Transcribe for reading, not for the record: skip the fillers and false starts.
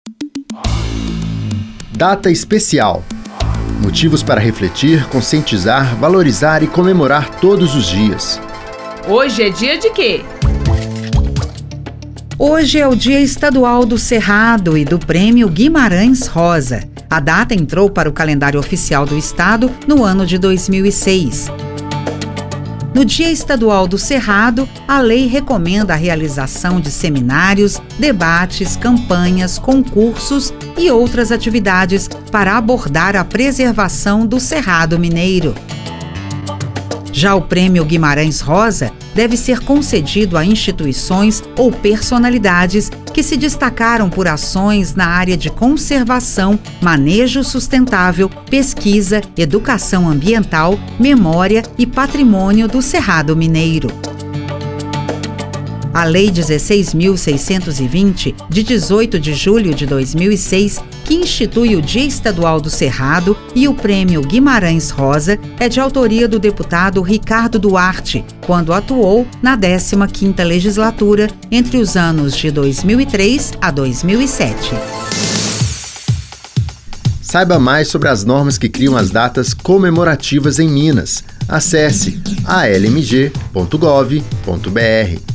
Data especial. Motivos para refletir, conscientizar, valorizar e comemorar todos os dias. Hoje é dia de quê? Hoje é o Dia Estadual do Cerrado e do Prêmio Guimarães Rosa. A data entrou para o calendário oficial do Estado no ano de 2006. No Dia Estadual do Cerrado, a lei recomenda a realização de seminários, debates, campanhas, concursos e outras atividades para abordar a preservação do Cerrado Mineiro. Já o Prêmio Guimarães Rosa deve ser concedido a instituições ou personalidades que se destacaram por ações na área de conservação, manejo sustentável, pesquisa, educação ambiental, memória e patrimônio do Cerrado Mineiro. A Lei 16.620, de 18 de julho de 2006, que institui o Dia Estadual do Cerrado e o Prêmio Guimarães Rosa, é de autoria do deputado Ricardo Duarte, quando atuou na 15ª legislatura, entre os anos de 2003 a 2007. Saiba mais sobre as normas que criam as datas comemorativas em Minas. Acesse almg.gov.br.